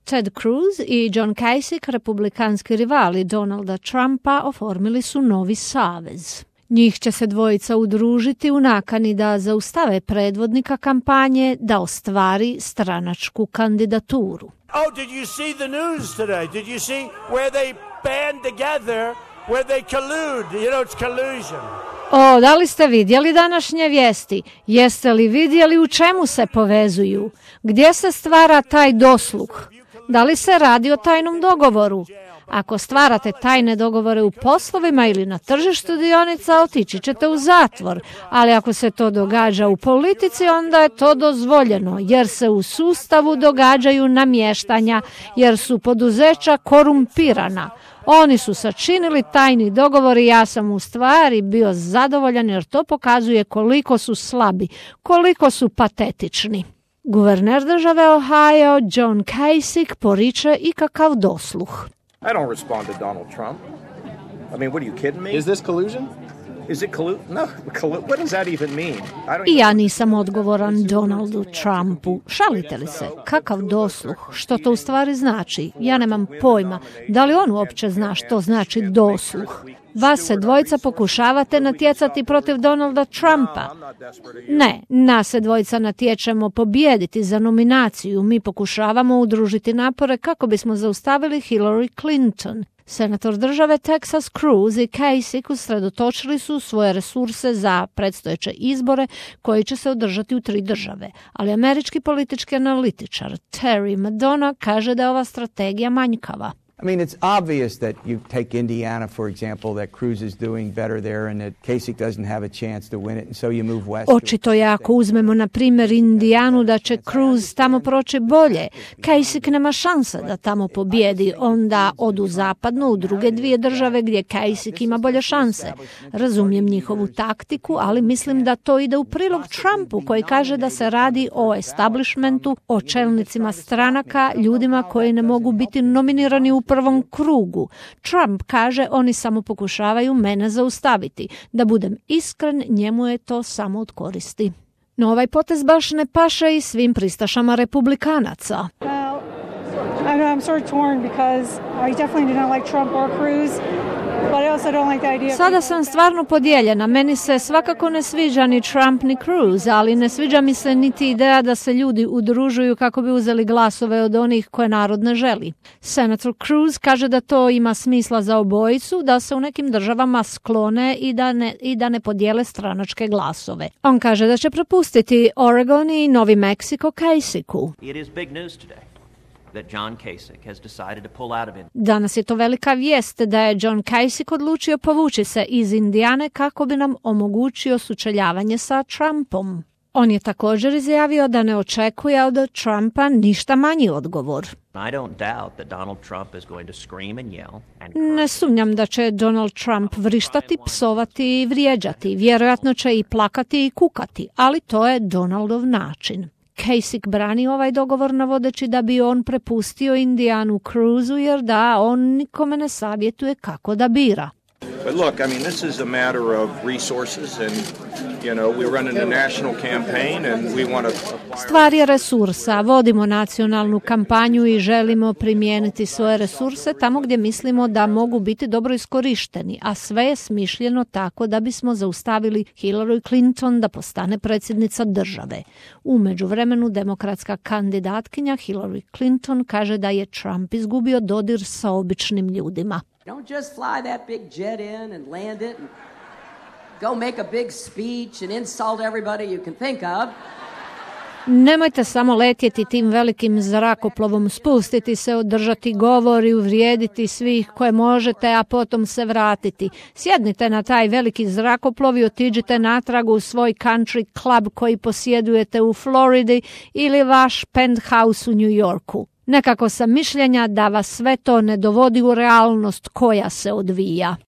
Ted Cruz i John Kasich, republikanski rivali Donalda Trumpa, oformili su novi savez. Njih će se dvojica udružiti u nakani da zaustave predvodnika kampanje da ostvari stranačku kandidaturu. Oh, did you see the news today? Did you see where they band together, where they collude? You know, it's collusion. O, da li ste vidjeli današnje vijesti? Jeste li vidjeli u čemu se povezuju? Gdje se stvara taj dosluh? Da li se radi o tajnom dogovoru? Ako stvarate tajne dogovore u poslovima ili na tržištu dionica, otići ćete u zatvor. Ali ako se to događa u politici, onda je to dozvoljeno, jer se u sustavu događaju namještanja, jer su poduzeća korumpirana. Oni su sačinili tajni dogovor i ja sam u stvari bio zadovoljan, jer to pokazuje koliko su slabi, koliko su patetični. Guverner države Ohio, John Kasich, poriče i kakav dosluh. I don't respond to Donald Trump. I mean, what are you kidding me? Is this collusion? Is it collusion? No, what does that even mean? I ja nisam odgovoran Donaldu Trumpu. Šalite li se? Kakav dosluh? Što to u stvari znači? Ja nemam pojma. Da li on uopće zna što znači dosluh? Vas se dvojica pokušavate natjecati protiv Donalda Trumpa. Ne, nas se dvojica natječemo pobijediti za nominaciju. Mi pokušavamo udružiti napore kako bismo zaustavili Hillary Clinton. Senator države Texas Cruz i Kasich usredotočili su svoje resurse za predstojeće izbore koji će se održati u 3 države. Ali američki politički analitičar Terry Madonna kaže da je ova strategija manjkava. I mean, it's obvious that you take Indiana, for example, that Cruz is doing better there and that Kasich doesn't have a chance to win it, and so you move west. Očito je ako uzmemo na primjer Indijanu da će Cruz tamo proći bolje. Kasich nema šanse da tamo pobjedi, onda odu zapadno u druge 2 države gdje Kasich ima bolje šanse. Razumijem njihovu taktiku, ali mislim da to ide u prilog Trumpu koji kaže da se radi o establishmentu, o čelnicima stranaka, ljudima koji ne mogu biti nominirani u prvom krugu. Trump kaže oni samo pokušavaju mene zaustaviti. Da budem iskren, njemu je to samo od koristi. No ovaj potez baš ne paše i svim pristašama republikanaca. Well, I'm sort of torn because I definitely do not like Trump or Cruz. Sada sam stvarno podijeljena. Meni se svakako ne sviđa ni Trump ni Cruz, ali ne sviđa mi se niti ideja da se ljudi udružuju kako bi uzeli glasove od onih koje narod ne želi. Senator Cruz kaže da to ima smisla za obojicu, da se u nekim državama sklone i da ne podijele stranačke glasove. On kaže da će propustiti Oregon i Novi Meksiko Kasichu. It is big news today that John Kasich has decided to pull out of it. Danas je to velika vijest da je John Kasich odlučio povući se iz Indijane kako bi nam omogućio sučeljavanje sa Trumpom. On je također izjavio da ne očekuje od Trumpa ništa manji odgovor. Ne sumnjam da će Donald Trump vrištati, psovati i vrijeđati. Vjerojatno će i plakati i kukati, ali to je Donaldov način. Kasich brani ovaj dogovor navodeći da bi on prepustio Indijanu Cruzu jer da on nikome ne savjetuje kako da bira. But look, I mean, this is a matter of resources and, you know, we're running a national campaign and we want to... Stvar je resursa. Vodimo nacionalnu kampanju i želimo primijeniti svoje resurse tamo gdje mislimo da mogu biti dobro iskorišteni, a sve je smišljeno tako da bismo zaustavili Hillary Clinton da postane predsjednica države. U međuvremenu demokratska kandidatkinja Hillary Clinton kaže da je Trump izgubio dodir sa običnim ljudima. Don't just fly that big jet in and land it and go make a big speech and insult everybody you can think of. Nemojte samo letjeti tim velikim zrakoplovom, spustiti se, održati govor i uvrijediti svih koje možete, a potom se vratiti. Sjednite na taj veliki zrakoplov i otiđite natrag u svoj country club koji posjedujete u Floridi ili vaš penthouse u New Yorku. Nekako sam mišljenja da vas sve to ne dovodi u realnost koja se odvija.